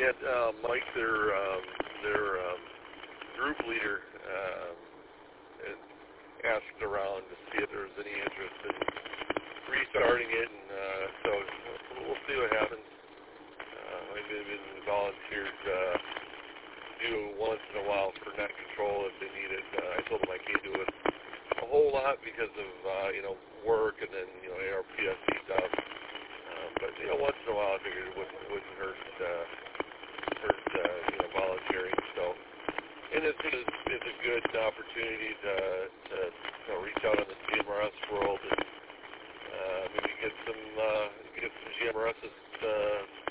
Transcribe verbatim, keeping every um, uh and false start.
Yeah, uh, Mike, their um, their um, group leader uh, asked around to see if there was any interest in restarting it, and uh, so we'll see what happens. Uh, I've been volunteered uh, to do once in a while for net control if they need it. Uh, I told them I can't do it a whole lot because of uh, you know work and then you know A R P S C stuff. Um, but you know once in a while I figured it wouldn't wouldn't hurt uh, hurt uh, you know volunteering. So and it's it's, it's a good opportunity to, to you know, reach out on the C M R S world and uh, maybe get some uh, get some G M R Ss uh,